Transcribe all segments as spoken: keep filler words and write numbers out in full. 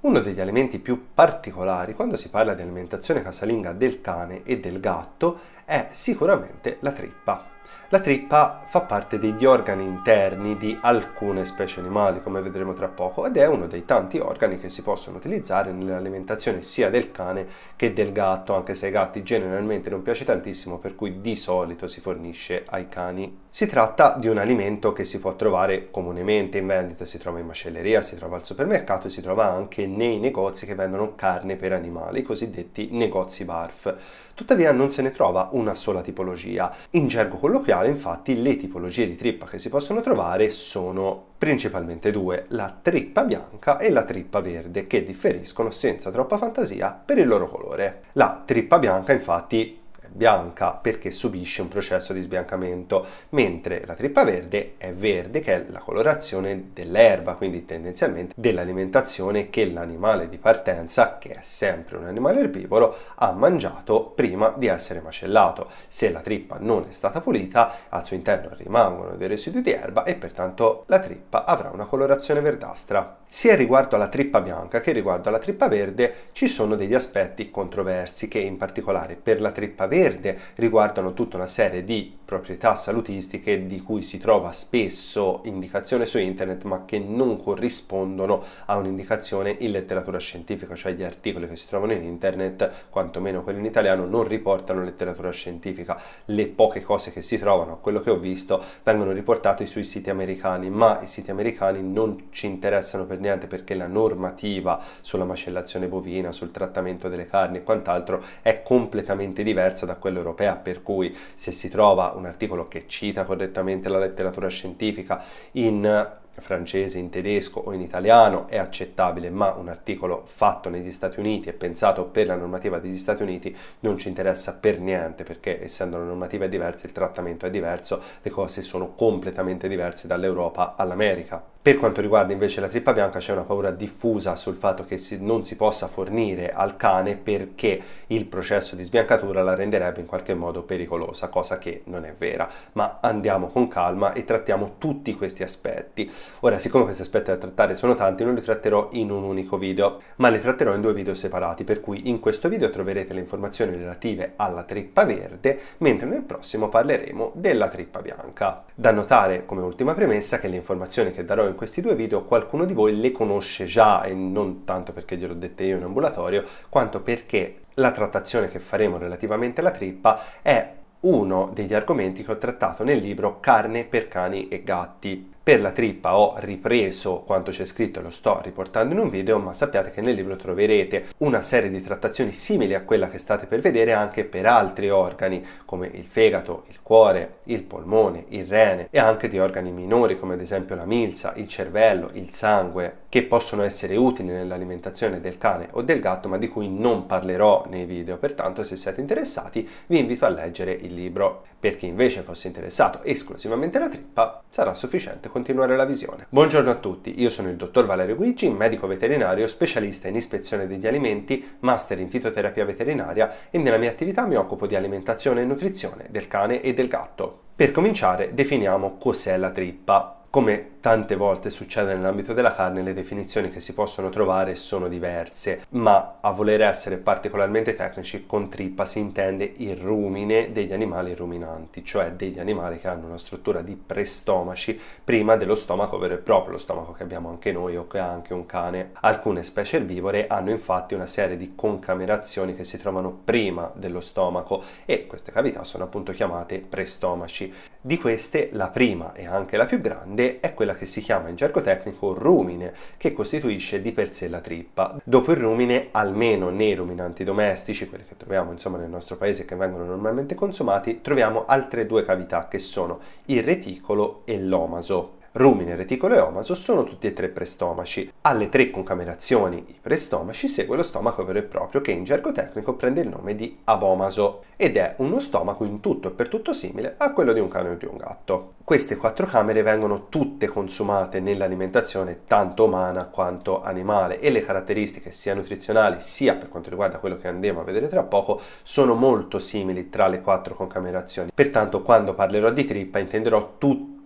Uno degli elementi più particolari quando si parla di alimentazione casalinga del cane e del gatto è sicuramente la trippa. La trippa fa parte degli organi interni di alcune specie animali, come vedremo tra poco, ed è uno dei tanti organi che si possono utilizzare nell'alimentazione sia del cane che del gatto, anche se ai gatti generalmente non piace tantissimo, per cui di solito si fornisce ai cani. Si tratta di un alimento che si può trovare comunemente in vendita, si trova in macelleria, si trova al supermercato e si trova anche nei negozi che vendono carne per animali, i cosiddetti negozi barf. Tuttavia non se ne trova una sola tipologia. In gergo colloquiale, infatti, le tipologie di trippa che si possono trovare sono principalmente due, la trippa bianca e la trippa verde, che differiscono senza troppa fantasia per il loro colore. La trippa bianca, infatti, bianca perché subisce un processo di sbiancamento, mentre la trippa verde è verde, che è la colorazione dell'erba, quindi tendenzialmente dell'alimentazione che l'animale di partenza, che è sempre un animale erbivoro, ha mangiato prima di essere macellato. Se la trippa non è stata pulita, al suo interno rimangono dei residui di erba e pertanto la trippa avrà una colorazione verdastra. Sia riguardo alla trippa bianca che riguardo alla trippa verde ci sono degli aspetti controversi che in particolare per la trippa verde riguardano tutta una serie di proprietà salutistiche di cui si trova spesso indicazione su internet ma che non corrispondono a un'indicazione in letteratura scientifica, cioè gli articoli che si trovano in internet, quantomeno quelli in italiano, non riportano letteratura scientifica. Le poche cose che si trovano, a quello che ho visto, vengono riportate sui siti americani, ma i siti americani non ci interessano per niente perché la normativa sulla macellazione bovina, sul trattamento delle carni e quant'altro è completamente diversa da quella europea, per cui se si trova un articolo che cita correttamente la letteratura scientifica in francese, in tedesco o in italiano è accettabile, ma un articolo fatto negli Stati Uniti e pensato per la normativa degli Stati Uniti non ci interessa per niente, perché essendo la normativa è diversa, il trattamento è diverso, le cose sono completamente diverse dall'Europa all'America. Per quanto riguarda invece la trippa bianca c'è una paura diffusa sul fatto che si, non si possa fornire al cane perché il processo di sbiancatura la renderebbe in qualche modo pericolosa, cosa che non è vera, ma andiamo con calma e trattiamo tutti questi aspetti. Ora, siccome questi aspetti da trattare sono tanti, non li tratterò in un unico video, ma li tratterò in due video separati, per cui in questo video troverete le informazioni relative alla trippa verde, mentre nel prossimo parleremo della trippa bianca. Da notare come ultima premessa che le informazioni che darò in questi due video qualcuno di voi le conosce già, e non tanto perché glielo ho dette io in ambulatorio, quanto perché la trattazione che faremo relativamente alla trippa è uno degli argomenti che ho trattato nel libro Carne per cani e gatti. Per la trippa ho ripreso quanto c'è scritto e lo sto riportando in un video, ma sappiate che nel libro troverete una serie di trattazioni simili a quella che state per vedere anche per altri organi come il fegato, il cuore, il polmone, il rene e anche di organi minori come ad esempio la milza, il cervello, il sangue, che possono essere utili nell'alimentazione del cane o del gatto ma di cui non parlerò nei video. Pertanto se siete interessati vi invito a leggere il libro. Per chi invece fosse interessato esclusivamente alla trippa sarà sufficiente continuare la visione. Buongiorno a tutti, io sono il dottor Valerio Guigi, medico veterinario, specialista in ispezione degli alimenti, master in fitoterapia veterinaria e nella mia attività mi occupo di alimentazione e nutrizione del cane e del gatto. Per cominciare definiamo cos'è la trippa. Come tante volte succede nell'ambito della carne, le definizioni che si possono trovare sono diverse, ma a voler essere particolarmente tecnici, con trippa si intende il rumine degli animali ruminanti, cioè degli animali che hanno una struttura di prestomaci prima dello stomaco vero e proprio, lo stomaco che abbiamo anche noi o che ha anche un cane. Alcune specie erbivore hanno infatti una serie di concamerazioni che si trovano prima dello stomaco e queste cavità sono appunto chiamate prestomaci. Di queste la prima e anche la più grande è quella che si chiama in gergo tecnico rumine, che costituisce di per sé la trippa. Dopo il rumine, almeno nei ruminanti domestici, quelli che troviamo insomma nel nostro paese che vengono normalmente consumati, troviamo altre due cavità che sono il reticolo e l'omaso. Rumine, reticolo e omaso sono tutti e tre prestomaci. Alle tre concamerazioni, i prestomaci, segue lo stomaco vero e proprio che in gergo tecnico prende il nome di abomaso ed è uno stomaco in tutto e per tutto simile a quello di un cane o di un gatto. Queste quattro camere vengono tutte consumate nell'alimentazione tanto umana quanto animale e le caratteristiche sia nutrizionali sia per quanto riguarda quello che andremo a vedere tra poco sono molto simili tra le quattro concamerazioni. Pertanto quando parlerò di trippa intenderò tutte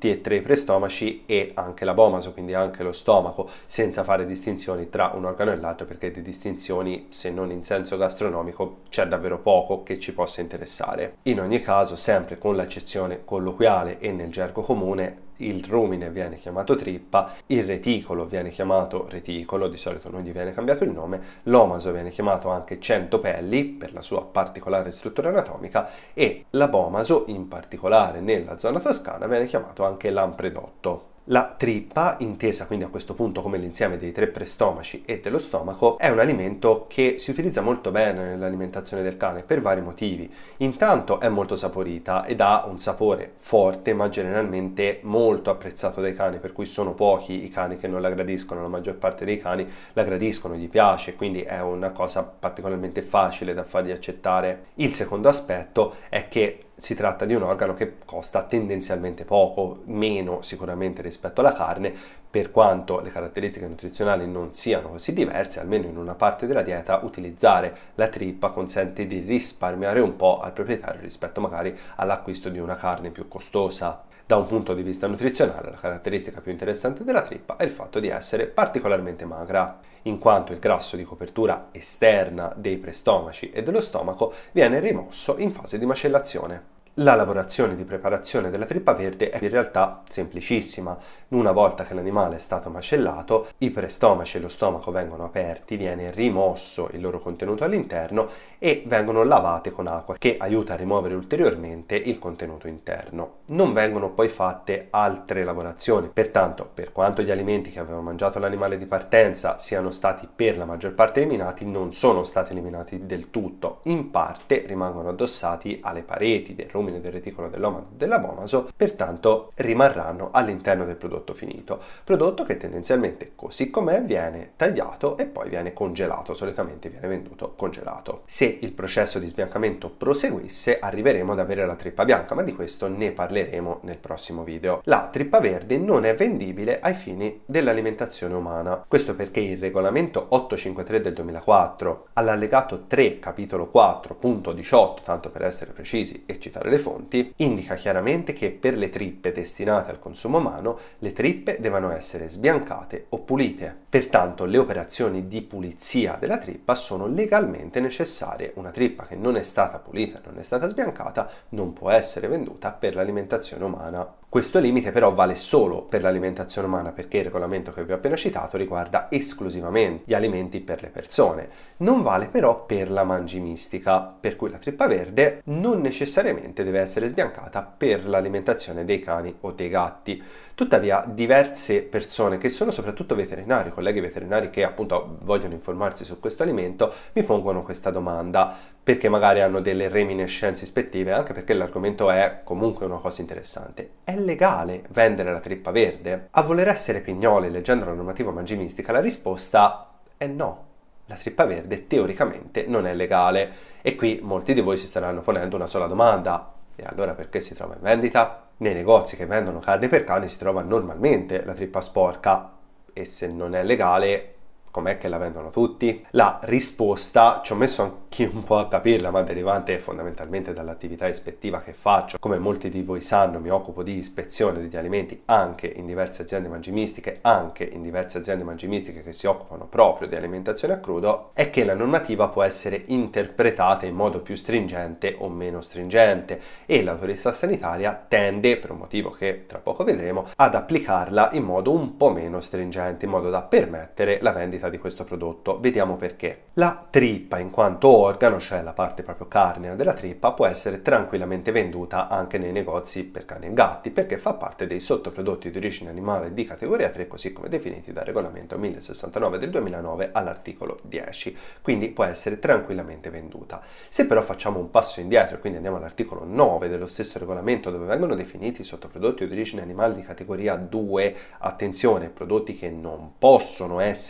tutti e tre i prestomaci e anche l'abomaso, quindi anche lo stomaco, senza fare distinzioni tra un organo e l'altro, perché di distinzioni, se non in senso gastronomico, c'è davvero poco che ci possa interessare. In ogni caso, sempre con l'accezione colloquiale e nel gergo comune, il rumine viene chiamato trippa, il reticolo viene chiamato reticolo, di solito non gli viene cambiato il nome, l'omaso viene chiamato anche centopelli per la sua particolare struttura anatomica e l'abomaso, in particolare nella zona toscana, viene chiamato anche lampredotto. La trippa, intesa quindi a questo punto come l'insieme dei tre prestomaci e dello stomaco, è un alimento che si utilizza molto bene nell'alimentazione del cane per vari motivi. Intanto è molto saporita ed ha un sapore forte, ma generalmente molto apprezzato dai cani, per cui sono pochi i cani che non la gradiscono, la maggior parte dei cani la gradiscono, gli piace, quindi è una cosa particolarmente facile da fargli accettare. Il secondo aspetto è che si tratta di un organo che costa tendenzialmente poco, meno sicuramente rispetto alla carne, per quanto le caratteristiche nutrizionali non siano così diverse, almeno in una parte della dieta utilizzare la trippa consente di risparmiare un po' al proprietario rispetto magari all'acquisto di una carne più costosa. Da un punto di vista nutrizionale, la caratteristica più interessante della trippa è il fatto di essere particolarmente magra, in quanto il grasso di copertura esterna dei prestomaci e dello stomaco viene rimosso in fase di macellazione. La lavorazione di preparazione della trippa verde è in realtà semplicissima. Una volta che l'animale è stato macellato, i prestomaci e lo stomaco vengono aperti, viene rimosso il loro contenuto all'interno e vengono lavate con acqua, che aiuta a rimuovere ulteriormente il contenuto interno. Non vengono poi fatte altre lavorazioni, pertanto per quanto gli alimenti che aveva mangiato l'animale di partenza siano stati per la maggior parte eliminati, non sono stati eliminati del tutto, in parte rimangono addossati alle pareti del rumine, del reticolo, dell'omaso e dell'abomaso, pertanto rimarranno all'interno del prodotto finito, prodotto che tendenzialmente così com'è viene tagliato e poi viene congelato, solitamente viene venduto congelato. Se il processo di sbiancamento proseguisse arriveremo ad avere la trippa bianca, ma di questo ne parleremo nel prossimo video. La trippa verde non è vendibile ai fini dell'alimentazione umana, questo perché il regolamento ottocentocinquantatré del duemilaquattro all'allegato tre capitolo quattro punto diciotto, tanto per essere precisi e citare le fonti, indica chiaramente che per le trippe destinate al consumo umano le trippe devono essere sbiancate o pulite. Pertanto le operazioni di pulizia della trippa sono legalmente necessarie. Una trippa che non è stata pulita, non è stata sbiancata, non può essere venduta per l'alimentazione umana. Questo limite però vale solo per l'alimentazione umana, perché il regolamento che vi ho appena citato riguarda esclusivamente gli alimenti per le persone. Non vale però per la mangimistica, per cui la trippa verde non necessariamente deve essere sbiancata per l'alimentazione dei cani o dei gatti. Tuttavia diverse persone, che sono soprattutto veterinari, colleghi veterinari che appunto vogliono informarsi su questo alimento, mi pongono questa domanda, perché magari hanno delle reminiscenze ispettive, anche perché l'argomento è comunque una cosa interessante. È legale vendere la trippa verde? A voler essere pignoli, leggendo la normativa mangimistica, la risposta è no. La trippa verde teoricamente non è legale. E qui molti di voi si staranno ponendo una sola domanda: e allora perché si trova in vendita? Nei negozi che vendono carne per cani si trova normalmente la trippa sporca, e se non è legale, com'è che la vendono tutti? La risposta, ci ho messo anche un po' a capirla, ma derivante fondamentalmente dall'attività ispettiva che faccio. Come molti di voi sanno, mi occupo di ispezione degli alimenti anche in diverse aziende mangimistiche, anche in diverse aziende mangimistiche che si occupano proprio di alimentazione a crudo, è che la normativa può essere interpretata in modo più stringente o meno stringente, e l'autorità sanitaria tende, per un motivo che tra poco vedremo, ad applicarla in modo un po' meno stringente, in modo da permettere la vendita di questo prodotto. Vediamo perché. La trippa in quanto organo, cioè la parte proprio carnea della trippa, può essere tranquillamente venduta anche nei negozi per cani e gatti, perché fa parte dei sottoprodotti di origine animale di categoria tre, così come definiti dal regolamento mille sessantanove del duemilanove all'articolo dieci, quindi può essere tranquillamente venduta. Se però facciamo un passo indietro, quindi andiamo all'articolo nove dello stesso regolamento, dove vengono definiti i sottoprodotti di origine animale di categoria due, attenzione, prodotti che non possono essere destinati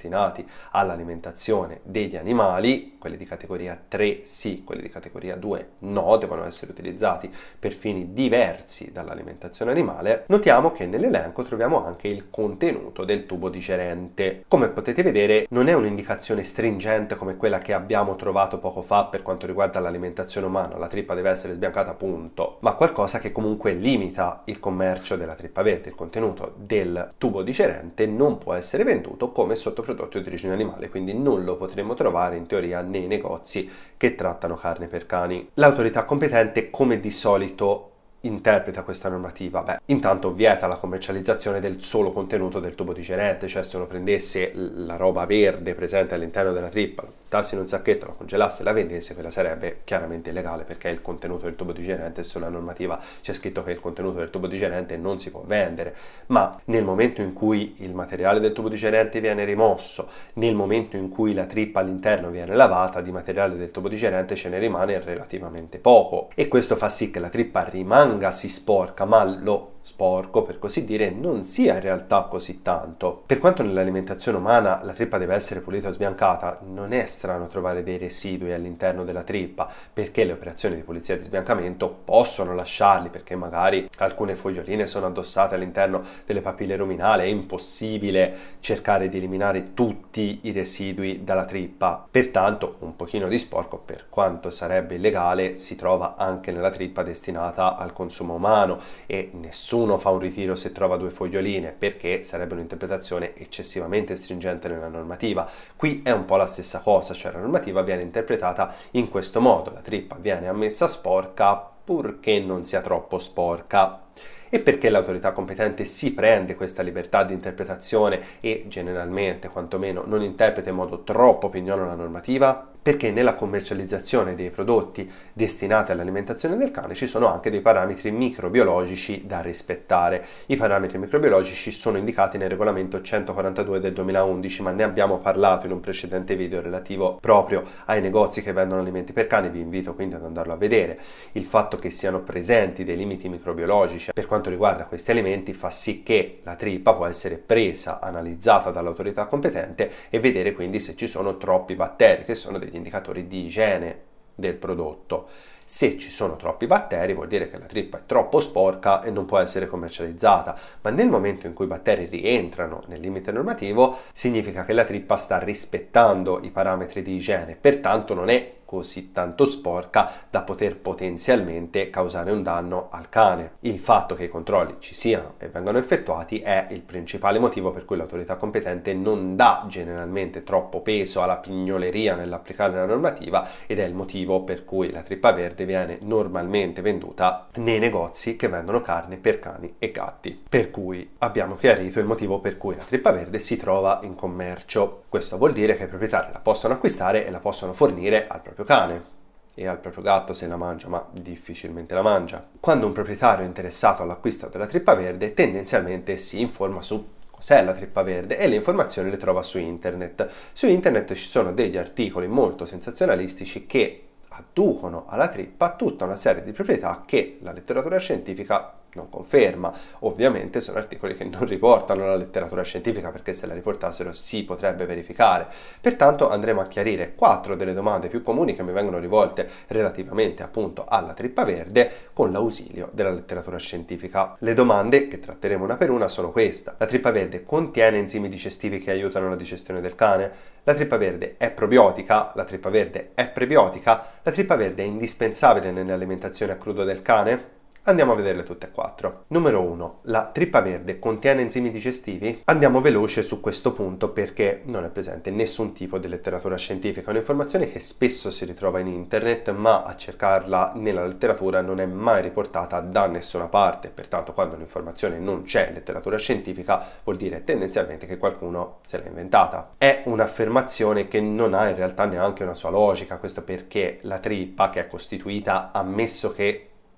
destinati all'alimentazione degli animali, quelli di categoria tre sì, quelli di categoria due no, devono essere utilizzati per fini diversi dall'alimentazione animale, notiamo che nell'elenco troviamo anche il contenuto del tubo digerente. Come potete vedere, non è un'indicazione stringente come quella che abbiamo trovato poco fa per quanto riguarda l'alimentazione umana, la trippa deve essere sbiancata punto, ma qualcosa che comunque limita il commercio della trippa verde. Il contenuto del tubo digerente non può essere venduto come sottoprodotto di origine animale, quindi non lo potremo trovare in teoria nei negozi che trattano carne per cani. L'autorità competente, come di solito, interpreta questa normativa? Beh, intanto vieta la commercializzazione del solo contenuto del tubo digerente, cioè se uno prendesse la roba verde presente all'interno della trippa, la buttassi in un sacchetto, la congelasse e la vendesse, quella sarebbe chiaramente illegale, perché è il contenuto del tubo digerente e sulla normativa c'è scritto che il contenuto del tubo digerente non si può vendere. Ma nel momento in cui il materiale del tubo digerente viene rimosso, nel momento in cui la trippa all'interno viene lavata, di materiale del tubo digerente ce ne rimane relativamente poco, e questo fa sì che la trippa rimanga si sporca, ma lo sporco, per così dire, non sia in realtà così tanto. Per quanto nell'alimentazione umana la trippa deve essere pulita o sbiancata, non è strano trovare dei residui all'interno della trippa, perché le operazioni di pulizia e di sbiancamento possono lasciarli, perché magari alcune foglioline sono addossate all'interno delle papille ruminali, è impossibile cercare di eliminare tutti i residui dalla trippa. Pertanto un pochino di sporco, per quanto sarebbe illegale, si trova anche nella trippa destinata al consumo umano, e nessuno Nessuno fa un ritiro se trova due foglioline, perché sarebbe un'interpretazione eccessivamente stringente nella normativa. Qui è un po' la stessa cosa, cioè la normativa viene interpretata in questo modo: la trippa viene ammessa sporca purché non sia troppo sporca. E perché l'autorità competente si prende questa libertà di interpretazione e generalmente, quantomeno, non interpreta in modo troppo pignolo la normativa? Perché nella commercializzazione dei prodotti destinati all'alimentazione del cane ci sono anche dei parametri microbiologici da rispettare. I parametri microbiologici sono indicati nel regolamento centoquarantadue del duemilaundici, ma ne abbiamo parlato in un precedente video relativo proprio ai negozi che vendono alimenti per cani, vi invito quindi ad andarlo a vedere. Il fatto che siano presenti dei limiti microbiologici per quanto riguarda questi alimenti fa sì che la trippa può essere presa, analizzata dall'autorità competente e vedere quindi se ci sono troppi batteri, che sono degli indicatori di igiene del prodotto. Se ci sono troppi batteri vuol dire che la trippa è troppo sporca e non può essere commercializzata, ma nel momento in cui i batteri rientrano nel limite normativo significa che la trippa sta rispettando i parametri di igiene, pertanto non è così tanto sporca da poter potenzialmente causare un danno al cane. Il fatto che i controlli ci siano e vengano effettuati è il principale motivo per cui l'autorità competente non dà generalmente troppo peso alla pignoleria nell'applicare la normativa, ed è il motivo per cui la trippa verde viene normalmente venduta nei negozi che vendono carne per cani e gatti. Per cui abbiamo chiarito il motivo per cui la trippa verde si trova in commercio. Questo vuol dire che i proprietari la possono acquistare e la possono fornire al proprio cane e al proprio gatto se la mangia, ma difficilmente la mangia. Quando un proprietario è interessato all'acquisto della trippa verde, tendenzialmente si informa su cos'è la trippa verde e le informazioni le trova su internet. Su internet ci sono degli articoli molto sensazionalistici che adducono alla trippa tutta una serie di proprietà che la letteratura scientifica non conferma. Ovviamente sono articoli che non riportano la letteratura scientifica, perché se la riportassero si potrebbe verificare. Pertanto andremo a chiarire quattro delle domande più comuni che mi vengono rivolte relativamente appunto alla trippa verde con l'ausilio della letteratura scientifica. Le domande, che tratteremo una per una, sono queste: la trippa verde contiene enzimi digestivi che aiutano la digestione del cane? La trippa verde è probiotica? La trippa verde è prebiotica? La trippa verde è indispensabile nell'alimentazione a crudo del cane? Andiamo a vederle tutte e quattro. Numero uno. La trippa verde contiene enzimi digestivi? Andiamo veloce su questo punto perché non è presente nessun tipo di letteratura scientifica, un'informazione che spesso si ritrova in internet, ma a cercarla nella letteratura non è mai riportata da nessuna parte. Pertanto quando un'informazione non c'è in letteratura scientifica vuol dire tendenzialmente che qualcuno se l'ha inventata. È un'affermazione che non ha in realtà neanche una sua logica, questo perché la trippa, che è costituita, ammesso che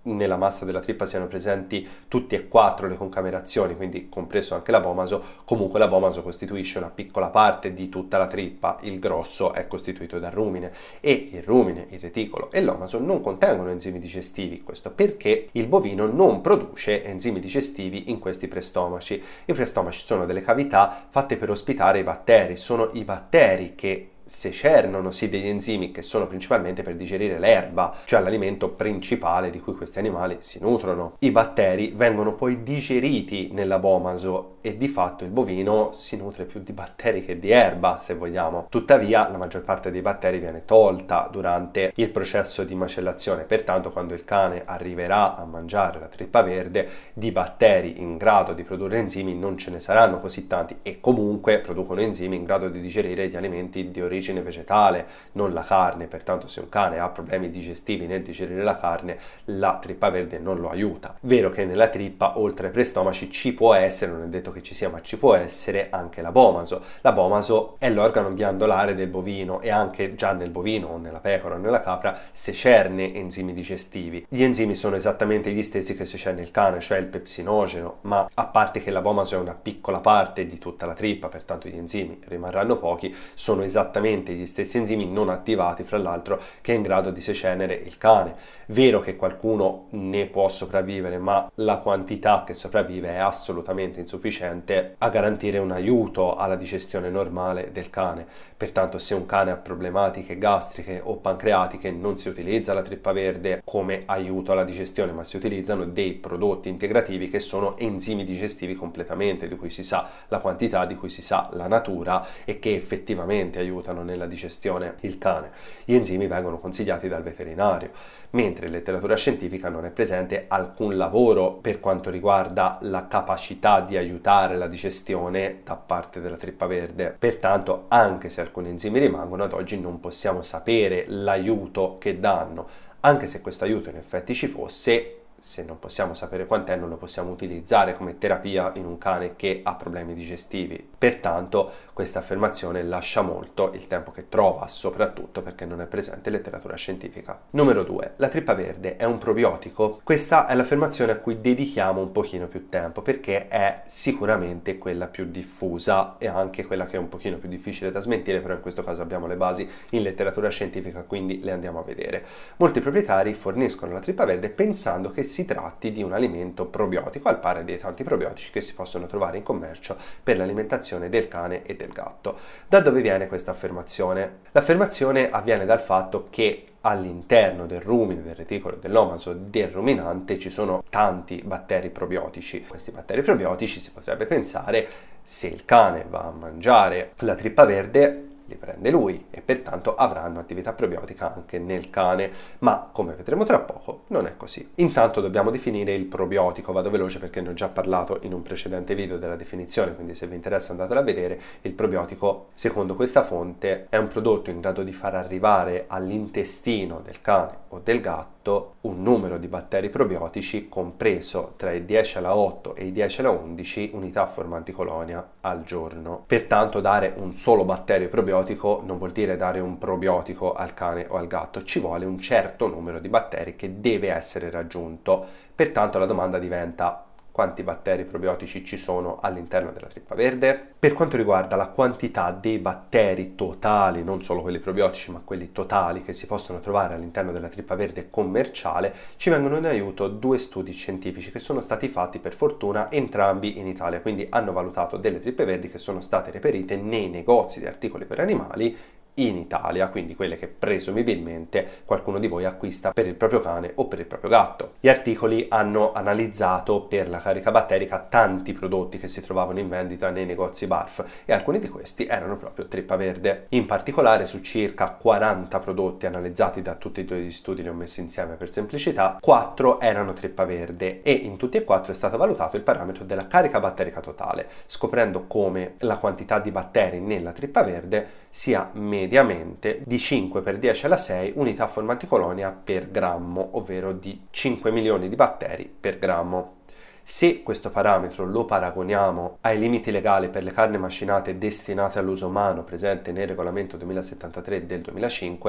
nella massa della trippa siano presenti tutti e quattro le concamerazioni, quindi compreso anche l'abomaso, comunque l'abomaso costituisce una piccola parte di tutta la trippa, il grosso è costituito dal rumine e il rumine, il reticolo e l'omaso non contengono enzimi digestivi, questo perché il bovino non produce enzimi digestivi in questi prestomaci. I prestomaci sono delle cavità fatte per ospitare i batteri, sono i batteri che secernono sì degli enzimi che sono principalmente per digerire l'erba, cioè l'alimento principale di cui questi animali si nutrono. I batteri vengono poi digeriti nell'abomaso e di fatto il bovino si nutre più di batteri che di erba, se vogliamo. Tuttavia la maggior parte dei batteri viene tolta durante il processo di macellazione, pertanto quando il cane arriverà a mangiare la trippa verde, di batteri in grado di produrre enzimi non ce ne saranno così tanti, e comunque producono enzimi in grado di digerire gli alimenti di origine vegetale, non la carne. Pertanto se un cane ha problemi digestivi nel digerire la carne, la trippa verde non lo aiuta. Vero che nella trippa oltre ai prestomaci ci può essere, non è detto che ci sia, ma ci può essere anche l'abomaso. L'abomaso è l'organo ghiandolare del bovino e anche già nel bovino o nella pecora o nella capra secerne enzimi digestivi. Gli enzimi sono esattamente gli stessi che secerne il cane, cioè il pepsinogeno, ma a parte che l'abomaso è una piccola parte di tutta la trippa, pertanto gli enzimi rimarranno pochi, sono esattamente gli stessi enzimi non attivati, fra l'altro, che è in grado di secernere il cane. Vero che qualcuno ne può sopravvivere, ma la quantità che sopravvive è assolutamente insufficiente a garantire un aiuto alla digestione normale del cane. Pertanto se un cane ha problematiche gastriche o pancreatiche non si utilizza la trippa verde come aiuto alla digestione, ma si utilizzano dei prodotti integrativi che sono enzimi digestivi completamente, di cui si sa la quantità, di cui si sa la natura e che effettivamente aiutano nella digestione il cane. Gli enzimi vengono consigliati dal veterinario, mentre in letteratura scientifica non è presente alcun lavoro per quanto riguarda la capacità di aiutare la digestione da parte della trippa verde. Pertanto, anche se alcuni enzimi rimangono, ad oggi non possiamo sapere l'aiuto che danno. Anche se questo aiuto in effetti ci fosse, se non possiamo sapere quant'è, non lo possiamo utilizzare come terapia in un cane che ha problemi digestivi. Pertanto questa affermazione lascia molto il tempo che trova, soprattutto perché non è presente in letteratura scientifica. Numero due. La trippa verde è un probiotico? Questa è l'affermazione a cui dedichiamo un pochino più tempo, perché è sicuramente quella più diffusa e anche quella che è un pochino più difficile da smentire, però in questo caso abbiamo le basi in letteratura scientifica, quindi le andiamo a vedere. Molti proprietari forniscono la trippa verde pensando che si tratti di un alimento probiotico, al pari dei tanti probiotici che si possono trovare in commercio per l'alimentazione del cane e del gatto. Da dove viene questa affermazione? L'affermazione avviene dal fatto che all'interno del rumine, del reticolo, dell'omaso, del ruminante ci sono tanti batteri probiotici. Questi batteri probiotici, si potrebbe pensare, se il cane va a mangiare la trippa verde, li prende lui e pertanto avranno attività probiotica anche nel cane, ma come vedremo tra poco non è così. Intanto dobbiamo definire il probiotico. Vado veloce perché ne ho già parlato in un precedente video della definizione, quindi se vi interessa andatelo a vedere. Il probiotico, secondo questa fonte, è un prodotto in grado di far arrivare all'intestino del cane o del gatto un numero di batteri probiotici compreso tra i dieci alla otto e i dieci alla undici unità formanti colonia al giorno. Pertanto dare un solo batterio probiotico non vuol dire dare un probiotico al cane o al gatto, ci vuole un certo numero di batteri che deve essere raggiunto. Pertanto la domanda diventa: quanti batteri probiotici ci sono all'interno della trippa verde? Per quanto riguarda la quantità dei batteri totali, non solo quelli probiotici ma quelli totali che si possono trovare all'interno della trippa verde commerciale, ci vengono in aiuto due studi scientifici che sono stati fatti per fortuna entrambi in Italia, quindi hanno valutato delle trippe verdi che sono state reperite nei negozi di articoli per animali in Italia, quindi quelle che presumibilmente qualcuno di voi acquista per il proprio cane o per il proprio gatto. Gli articoli hanno analizzato per la carica batterica tanti prodotti che si trovavano in vendita nei negozi Barf e alcuni di questi erano proprio trippa verde. In particolare, su circa quaranta prodotti analizzati da tutti e due gli studi, li ho messi insieme per semplicità, quattro erano trippa verde e in tutti e quattro è stato valutato il parametro della carica batterica totale, scoprendo come la quantità di batteri nella trippa verde sia mediamente di cinque per dieci alla sei unità formanti colonia per grammo, ovvero di cinque milioni di batteri per grammo. Se questo parametro lo paragoniamo ai limiti legali per le carni macinate destinate all'uso umano presente nel regolamento duemilasettantatré del duemilacinque,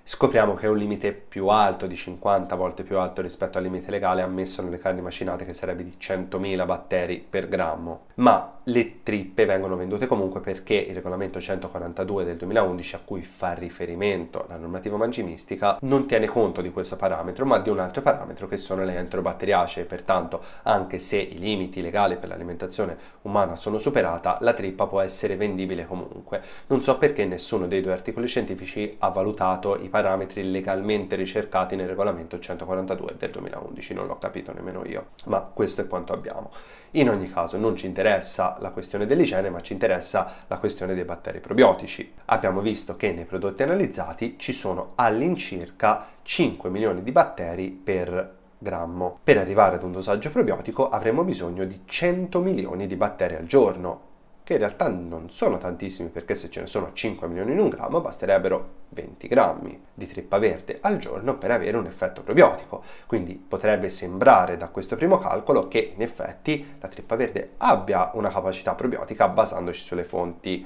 scopriamo che è un limite più alto, di cinquanta volte più alto rispetto al limite legale ammesso nelle carni macinate, che sarebbe di centomila batteri per grammo. Ma le trippe vengono vendute comunque perché il regolamento centoquarantadue del duemilaundici, a cui fa riferimento la normativa mangimistica, non tiene conto di questo parametro, ma di un altro parametro che sono le enterobatteriacee. Pertanto, anche se i limiti legali per l'alimentazione umana sono superata, la trippa può essere vendibile comunque. Non so perché nessuno dei due articoli scientifici ha valutato i parametri legalmente ricercati nel regolamento centoquarantadue del duemilaundici, non l'ho capito nemmeno io, ma questo è quanto abbiamo. In ogni caso non ci interessa la questione dell'igiene, ma ci interessa la questione dei batteri probiotici. Abbiamo visto che nei prodotti analizzati ci sono all'incirca cinque milioni di batteri per grammo. Per arrivare ad un dosaggio probiotico avremo bisogno di cento milioni di batteri al giorno, che in realtà non sono tantissimi, perché se ce ne sono cinque milioni in un grammo basterebbero venti grammi di trippa verde al giorno per avere un effetto probiotico. Quindi potrebbe sembrare da questo primo calcolo che in effetti la trippa verde abbia una capacità probiotica basandoci sulle fonti,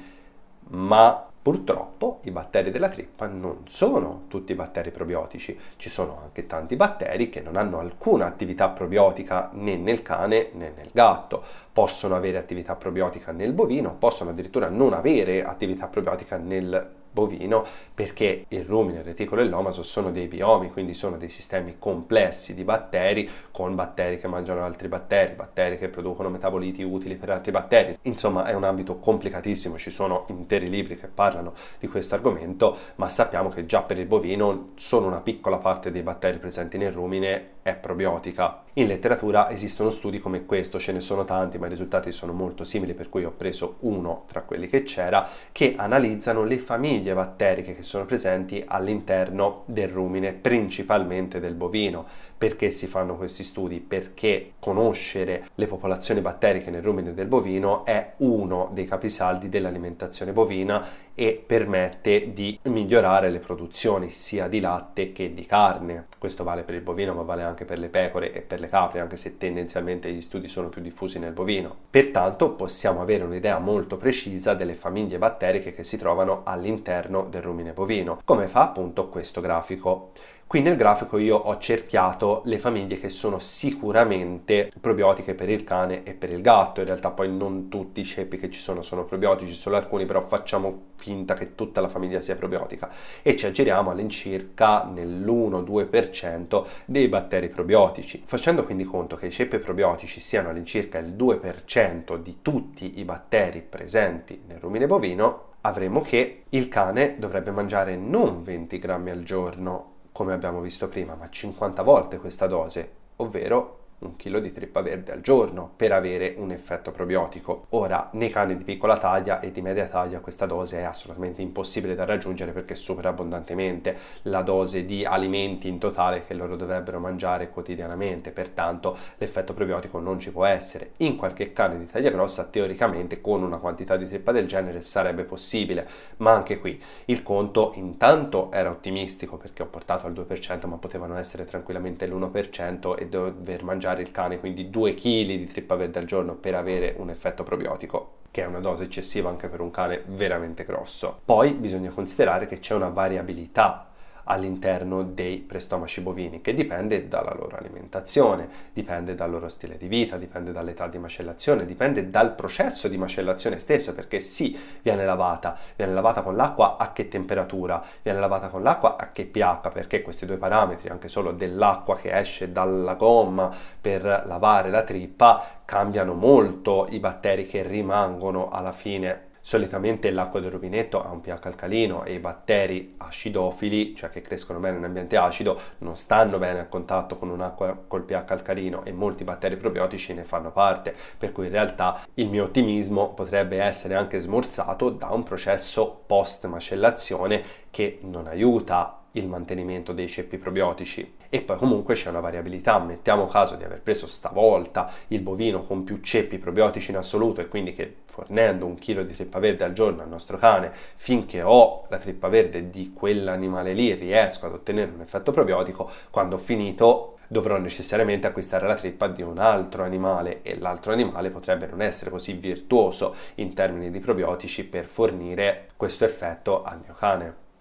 ma purtroppo i batteri della trippa non sono tutti batteri probiotici. Ci sono anche tanti batteri che non hanno alcuna attività probiotica né nel cane né nel gatto. Possono avere attività probiotica nel bovino, possono addirittura non avere attività probiotica nel bovino, perché il rumine, il reticolo e l'omaso sono dei biomi, quindi sono dei sistemi complessi di batteri, con batteri che mangiano altri batteri, batteri che producono metaboliti utili per altri batteri. Insomma, è un ambito complicatissimo, ci sono interi libri che parlano di questo argomento, ma sappiamo che già per il bovino solo una piccola parte dei batteri presenti nel rumine è probiotica. In letteratura esistono studi come questo, ce ne sono tanti, ma i risultati sono molto simili, per cui ho preso uno tra quelli che c'era, che analizzano le famiglie batteriche che sono presenti all'interno del rumine, principalmente del bovino. Perché si fanno questi studi? Perché conoscere le popolazioni batteriche nel rumine del bovino è uno dei capisaldi dell'alimentazione bovina e permette di migliorare le produzioni sia di latte che di carne. Questo vale per il bovino, ma vale anche per le pecore e per le capre, anche se tendenzialmente gli studi sono più diffusi nel bovino. Pertanto possiamo avere un'idea molto precisa delle famiglie batteriche che si trovano all'interno del rumine bovino, come fa appunto questo grafico. Qui nel grafico io ho cerchiato le famiglie che sono sicuramente probiotiche per il cane e per il gatto. In realtà poi non tutti i ceppi che ci sono sono probiotici, solo alcuni, però facciamo finta che tutta la famiglia sia probiotica e ci aggiriamo all'incirca nell'uno due per cento dei batteri probiotici. Facendo quindi conto che i ceppi probiotici siano all'incirca il due per cento di tutti i batteri presenti nel rumine bovino, avremo che il cane dovrebbe mangiare non venti grammi al giorno, come abbiamo visto prima, ma cinquanta volte questa dose, ovvero un chilo di trippa verde al giorno, per avere un effetto probiotico. Ora, nei cani di piccola taglia e di media taglia questa dose è assolutamente impossibile da raggiungere, perché supera abbondantemente la dose di alimenti in totale che loro dovrebbero mangiare quotidianamente, pertanto l'effetto probiotico non ci può essere. In qualche cane di taglia grossa teoricamente con una quantità di trippa del genere sarebbe possibile, ma anche qui il conto intanto era ottimistico, perché ho portato al due per cento, ma potevano essere tranquillamente l'uno per cento e dover mangiare il cane quindi due chili di trippa verde al giorno per avere un effetto probiotico, che è una dose eccessiva anche per un cane veramente grosso. Poi bisogna considerare che c'è una variabilità all'interno dei prestomaci bovini, che dipende dalla loro alimentazione, dipende dal loro stile di vita, dipende dall'età di macellazione, dipende dal processo di macellazione stesso, perché sì, viene lavata, viene lavata con l'acqua a che temperatura, viene lavata con l'acqua a che pH, perché questi due parametri, anche solo dell'acqua che esce dalla gomma per lavare la trippa, cambiano molto i batteri che rimangono alla fine. Solitamente l'acqua del rubinetto ha un pH alcalino e i batteri acidofili, cioè che crescono bene in ambiente acido, non stanno bene a contatto con un'acqua col pH alcalino, e molti batteri probiotici ne fanno parte, per cui in realtà il mio ottimismo potrebbe essere anche smorzato da un processo post macellazione che non aiuta il mantenimento dei ceppi probiotici. E poi comunque c'è una variabilità. Mettiamo caso di aver preso stavolta il bovino con più ceppi probiotici in assoluto, e quindi che fornendo un chilo di trippa verde al giorno al nostro cane, finché ho la trippa verde di quell'animale lì riesco ad ottenere un effetto probiotico, quando ho finito dovrò necessariamente acquistare la trippa di un altro animale, e l'altro animale potrebbe non essere così virtuoso in termini di probiotici per fornire questo effetto al mio cane.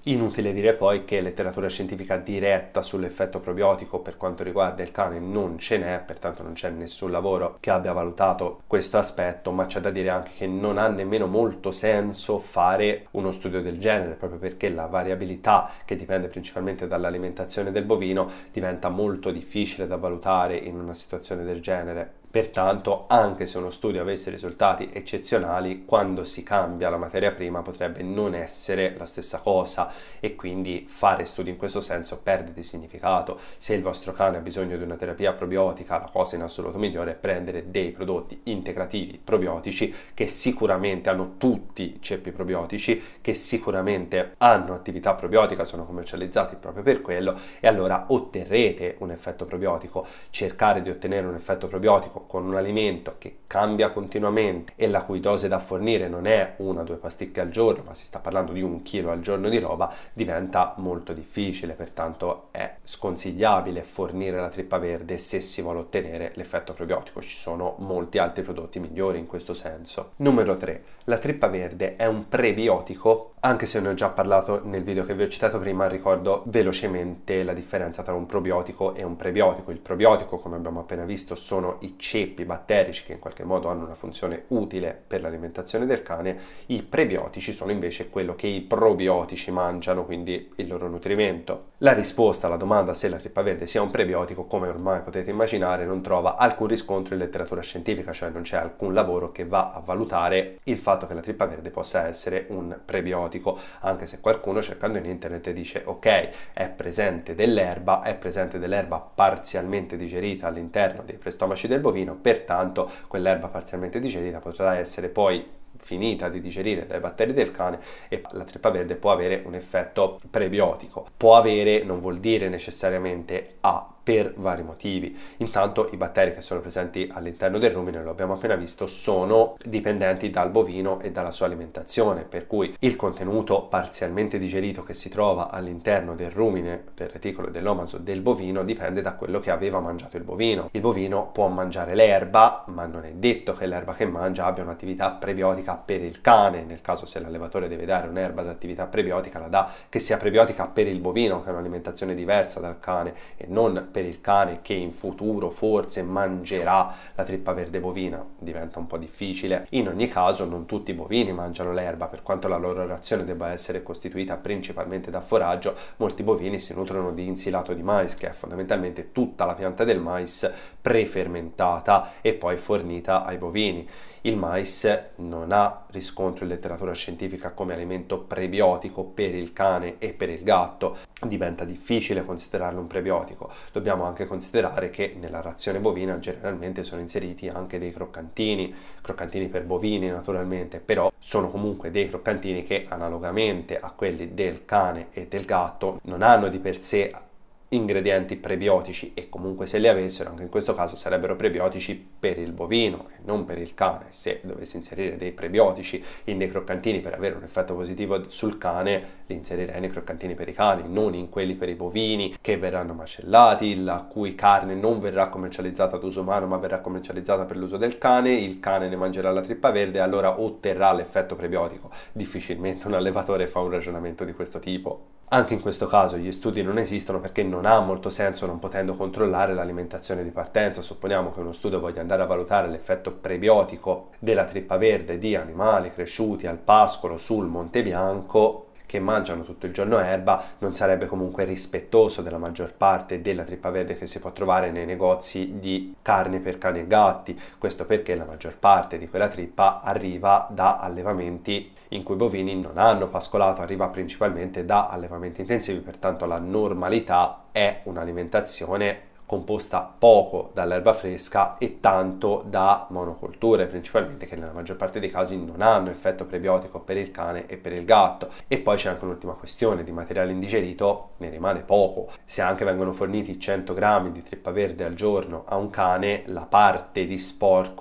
Inutile dire poi che letteratura scientifica diretta sull'effetto probiotico per quanto riguarda il cane non ce n'è, pertanto non c'è nessun lavoro che abbia valutato questo aspetto, ma c'è da dire anche che non ha nemmeno molto senso fare uno studio del genere, proprio perché la variabilità, che dipende principalmente dall'alimentazione del bovino, diventa molto difficile da valutare in una situazione del genere. Pertanto, anche se uno studio avesse risultati eccezionali, quando si cambia la materia prima potrebbe non essere la stessa cosa e quindi fare studi in questo senso perde di significato. Se il vostro cane ha bisogno di una terapia probiotica, la cosa in assoluto migliore è prendere dei prodotti integrativi probiotici che sicuramente hanno tutti ceppi probiotici, che sicuramente hanno attività probiotica, sono commercializzati proprio per quello, e allora otterrete un effetto probiotico. Cercare di ottenere un effetto probiotico con un alimento che cambia continuamente e la cui dose da fornire non è una o due pasticche al giorno, ma si sta parlando di un chilo al giorno di roba, diventa molto difficile. Pertanto è sconsigliabile fornire la trippa verde se si vuole ottenere l'effetto probiotico. Ci sono molti altri prodotti migliori in questo senso. Numero tre. La trippa verde è un prebiotico. Anche se ne ho già parlato nel video che vi ho citato prima, ricordo velocemente la differenza tra un probiotico e un prebiotico. Il probiotico, come abbiamo appena visto, sono i ceppi batterici che in qualche modo hanno una funzione utile per l'alimentazione del cane. I prebiotici sono invece quello che i probiotici mangiano, quindi il loro nutrimento. La risposta alla domanda se la trippa verde sia un prebiotico, come ormai potete immaginare, non trova alcun riscontro in letteratura scientifica, cioè non c'è alcun lavoro che va a valutare il fatto che la trippa verde possa essere un prebiotico, anche se qualcuno cercando in internet dice ok, è presente dell'erba, è presente dell'erba parzialmente digerita all'interno dei prestomaci del bovino, pertanto quell'erba parzialmente digerita potrà essere poi finita di digerire dai batteri del cane e la trippa verde può avere un effetto prebiotico. Può avere non vuol dire necessariamente ha, per vari motivi. Intanto i batteri che sono presenti all'interno del rumine, lo abbiamo appena visto, sono dipendenti dal bovino e dalla sua alimentazione, per cui il contenuto parzialmente digerito che si trova all'interno del rumine, del reticolo e dell'omaso del bovino dipende da quello che aveva mangiato il bovino. Il bovino può mangiare l'erba, ma non è detto che l'erba che mangia abbia un'attività prebiotica per il cane. Nel caso, se l'allevatore deve dare un'erba d'attività prebiotica, la dà che sia prebiotica per il bovino, che è un'alimentazione diversa dal cane, e non per il cane che in futuro forse mangerà la trippa verde bovina. Diventa un po' difficile. In ogni caso non tutti i bovini mangiano l'erba, per quanto la loro razione debba essere costituita principalmente da foraggio. Molti bovini si nutrono di insilato di mais, che è fondamentalmente tutta la pianta del mais prefermentata e poi fornita ai bovini. Il mais non ha riscontro in letteratura scientifica come alimento prebiotico per il cane e per il gatto. Diventa difficile considerarlo un prebiotico. Dobbiamo anche considerare che nella razione bovina generalmente sono inseriti anche dei croccantini, croccantini per bovini naturalmente, però sono comunque dei croccantini che analogamente a quelli del cane e del gatto non hanno di per sé ingredienti prebiotici, e comunque se li avessero anche in questo caso sarebbero prebiotici per il bovino e non per il cane. Se dovessi inserire dei prebiotici in dei croccantini per avere un effetto positivo sul cane, li inserirei nei croccantini per i cani, non in quelli per i bovini che verranno macellati, la cui carne non verrà commercializzata ad uso umano ma verrà commercializzata per l'uso del cane. Il cane ne mangerà la trippa verde e allora otterrà l'effetto prebiotico. Difficilmente un allevatore fa un ragionamento di questo tipo. Anche in questo caso gli studi non esistono perché non ha molto senso, non potendo controllare l'alimentazione di partenza. Supponiamo che uno studio voglia andare a valutare l'effetto prebiotico della trippa verde di animali cresciuti al pascolo sul Monte Bianco, che mangiano tutto il giorno erba, non sarebbe comunque rispettoso della maggior parte della trippa verde che si può trovare nei negozi di carne per cani e gatti. Questo perché la maggior parte di quella trippa arriva da allevamenti in cui i bovini non hanno pascolato, arriva principalmente da allevamenti intensivi, pertanto la normalità è un'alimentazione composta poco dall'erba fresca e tanto da monocolture, principalmente, che nella maggior parte dei casi non hanno effetto prebiotico per il cane e per il gatto. E poi c'è anche un'ultima questione: di materiale indigerito ne rimane poco. Se anche vengono forniti cento grammi di trippa verde al giorno a un cane, la parte di sporco è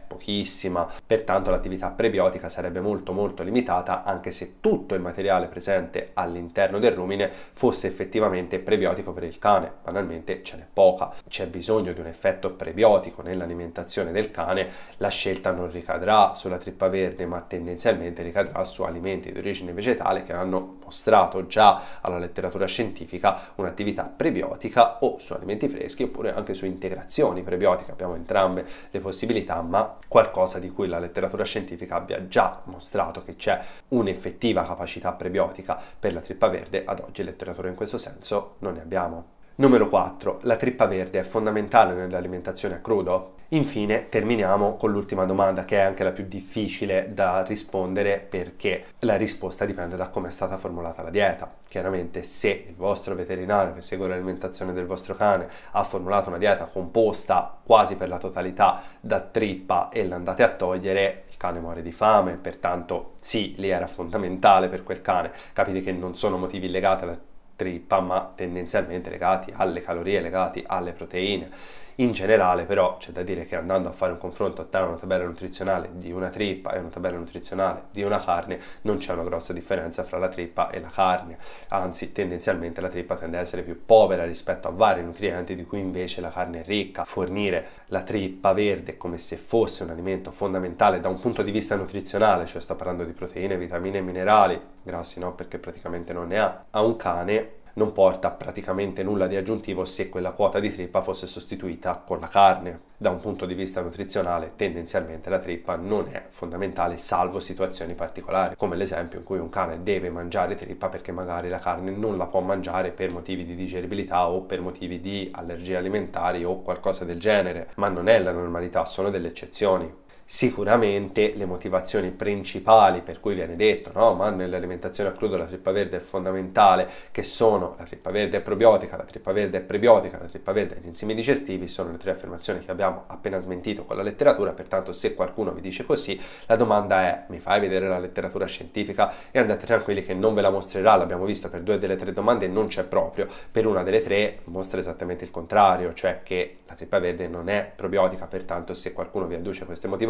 pochissima, pertanto l'attività prebiotica sarebbe molto molto limitata, anche se tutto il materiale presente all'interno del rumine fosse effettivamente prebiotico per il cane. Banalmente ce n'è poca, c'è bisogno di un effetto prebiotico nell'alimentazione del cane, la scelta non ricadrà sulla trippa verde, ma tendenzialmente ricadrà su alimenti di origine vegetale che hanno mostrato già alla letteratura scientifica un'attività prebiotica, o su alimenti freschi oppure anche su integrazioni prebiotiche. Abbiamo entrambe le possibilità, ma qualcosa di cui la letteratura scientifica abbia già mostrato che c'è un'effettiva capacità prebiotica per la trippa verde, ad oggi letteratura in questo senso non ne abbiamo. Numero quattro. La trippa verde è fondamentale nell'alimentazione a crudo? Infine terminiamo con l'ultima domanda, che è anche la più difficile da rispondere, perché la risposta dipende da come è stata formulata la dieta. Chiaramente, se il vostro veterinario che segue l'alimentazione del vostro cane ha formulato una dieta composta quasi per la totalità da trippa e l'andate a togliere, il cane muore di fame, pertanto sì, lì era fondamentale per quel cane. Capite che non sono motivi legati alla trippa, ma tendenzialmente legati alle calorie, legati alle proteine. In generale però c'è da dire che, andando a fare un confronto tra una tabella nutrizionale di una trippa e una tabella nutrizionale di una carne, non c'è una grossa differenza fra la trippa e la carne, anzi tendenzialmente la trippa tende ad essere più povera rispetto a vari nutrienti di cui invece la carne è ricca. Fornire la trippa verde come se fosse un alimento fondamentale da un punto di vista nutrizionale, cioè sto parlando di proteine, vitamine e minerali, grassi no, perché praticamente non ne ha, a un cane non porta praticamente nulla di aggiuntivo se quella quota di trippa fosse sostituita con la carne. Da un punto di vista nutrizionale, tendenzialmente la trippa non è fondamentale, salvo situazioni particolari, come l'esempio in cui un cane deve mangiare trippa perché magari la carne non la può mangiare per motivi di digeribilità o per motivi di allergie alimentari o qualcosa del genere, ma non è la normalità, sono delle eccezioni. Sicuramente le motivazioni principali per cui viene detto no, ma nell'alimentazione a crudo la trippa verde è fondamentale, che sono: la trippa verde è probiotica, la trippa verde è prebiotica, la trippa verde ha gli enzimi digestivi, sono le tre affermazioni che abbiamo appena smentito con la letteratura. Pertanto, se qualcuno vi dice così, la domanda è: mi fai vedere la letteratura scientifica? E andate tranquilli che non ve la mostrerà. L'abbiamo visto, per due delle tre domande non c'è proprio, per una delle tre mostra esattamente il contrario, cioè che la trippa verde non è probiotica. Pertanto, se qualcuno vi adduce queste motivazioni,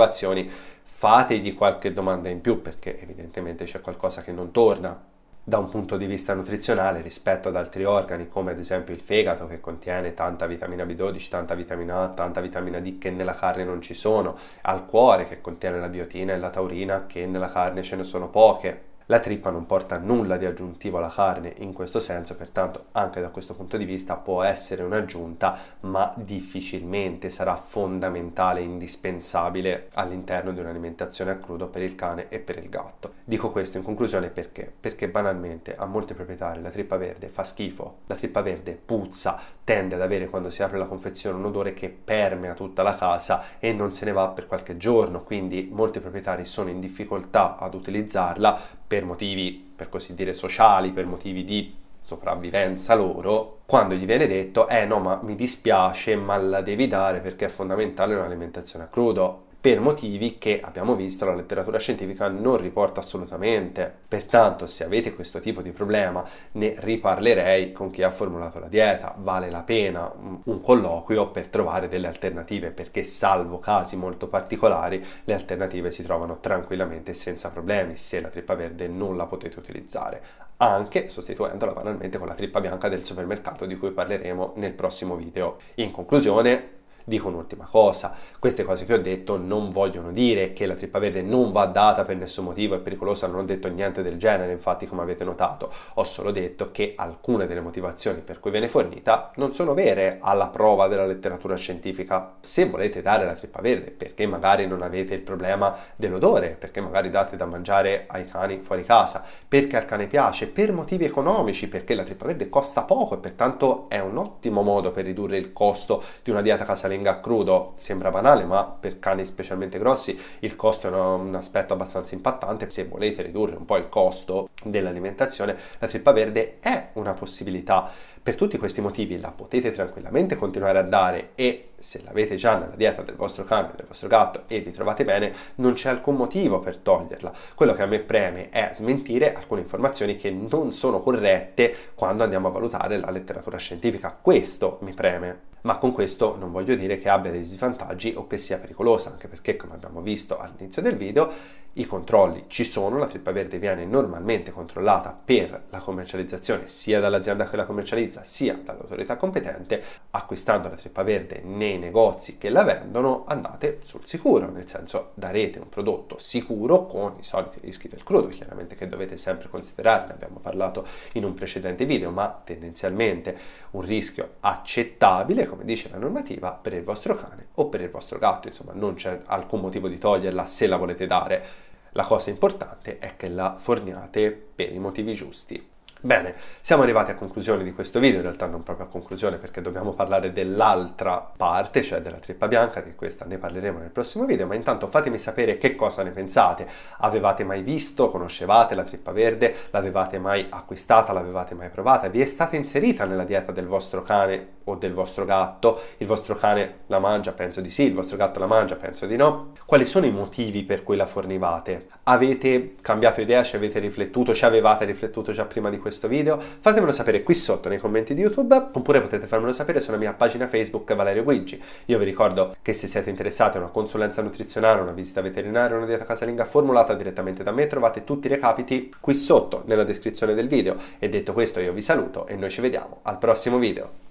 fategli qualche domanda in più, perché evidentemente c'è qualcosa che non torna da un punto di vista nutrizionale rispetto ad altri organi, come ad esempio il fegato, che contiene tanta vitamina B dodici, tanta vitamina A, tanta vitamina D che nella carne non ci sono, al cuore, che contiene la biotina e la taurina, che nella carne ce ne sono poche. La trippa non porta nulla di aggiuntivo alla carne in questo senso, pertanto anche da questo punto di vista può essere un'aggiunta, ma difficilmente sarà fondamentale e indispensabile all'interno di un'alimentazione a crudo per il cane e per il gatto. Dico questo in conclusione perché? Perché banalmente a molti proprietari la trippa verde fa schifo, la trippa verde puzza, tende ad avere, quando si apre la confezione, un odore che permea tutta la casa e non se ne va per qualche giorno, quindi molti proprietari sono in difficoltà ad utilizzarla per motivi, per così dire, sociali, per motivi di sopravvivenza loro, quando gli viene detto eh no, ma mi dispiace, ma la devi dare perché è fondamentale un'alimentazione a crudo, per motivi che abbiamo visto la letteratura scientifica non riporta assolutamente. Pertanto, se avete questo tipo di problema, ne riparlerei con chi ha formulato la dieta. Vale la pena un colloquio per trovare delle alternative, perché salvo casi molto particolari le alternative si trovano tranquillamente senza problemi se la trippa verde non la potete utilizzare, anche sostituendola banalmente con la trippa bianca del supermercato, di cui parleremo nel prossimo video. In conclusione, dico un'ultima cosa: queste cose che ho detto non vogliono dire che la trippa verde non va data per nessun motivo, è pericolosa, non ho detto niente del genere, infatti, come avete notato, ho solo detto che alcune delle motivazioni per cui viene fornita non sono vere alla prova della letteratura scientifica. Se volete dare la trippa verde perché magari non avete il problema dell'odore, perché magari date da mangiare ai cani fuori casa, perché al cane piace, per motivi economici, perché la trippa verde costa poco e pertanto è un ottimo modo per ridurre il costo di una dieta casalinga a crudo, sembra banale, ma per cani specialmente grossi il costo è un aspetto abbastanza impattante. Se volete ridurre un po' il costo dell'alimentazione, la trippa verde è una possibilità. Per tutti questi motivi la potete tranquillamente continuare a dare, e se l'avete già nella dieta del vostro cane, del vostro gatto, e vi trovate bene, non c'è alcun motivo per toglierla. Quello che a me preme è smentire alcune informazioni che non sono corrette quando andiamo a valutare la letteratura scientifica. Questo mi preme. ma con questo non voglio dire che abbia dei svantaggi o che sia pericolosa, anche perché, come abbiamo visto all'inizio del video, i controlli ci sono, la trippa verde viene normalmente controllata per la commercializzazione sia dall'azienda che la commercializza sia dall'autorità competente. Acquistando la trippa verde nei negozi che la vendono andate sul sicuro, nel senso darete un prodotto sicuro con i soliti rischi del crudo, chiaramente, che dovete sempre considerare, ne abbiamo parlato in un precedente video, ma tendenzialmente un rischio accettabile, come dice la normativa, per il vostro cane o per il vostro gatto. Insomma, non c'è alcun motivo di toglierla se la volete dare. La cosa importante è che la forniate per i motivi giusti. Bene, siamo arrivati a conclusione di questo video, in realtà non proprio a conclusione perché dobbiamo parlare dell'altra parte, cioè della trippa bianca, di questa ne parleremo nel prossimo video, ma intanto fatemi sapere che cosa ne pensate. Avevate mai visto, conoscevate la trippa verde, l'avevate mai acquistata, l'avevate mai provata, vi è stata inserita nella dieta del vostro cane o del vostro gatto? Il vostro cane la mangia? Penso di sì, il vostro gatto la mangia? Penso di no. Quali sono i motivi per cui la fornivate? Avete cambiato idea, ci avete riflettuto, ci avevate riflettuto già prima di questo video? Fatemelo sapere qui sotto nei commenti di YouTube, oppure potete farmelo sapere sulla mia pagina Facebook Valerio Guigi. Io vi ricordo che se siete interessati a una consulenza nutrizionale, una visita veterinaria o una dieta casalinga formulata direttamente da me, trovate tutti i recapiti qui sotto nella descrizione del video. E detto questo io vi saluto e noi ci vediamo al prossimo video.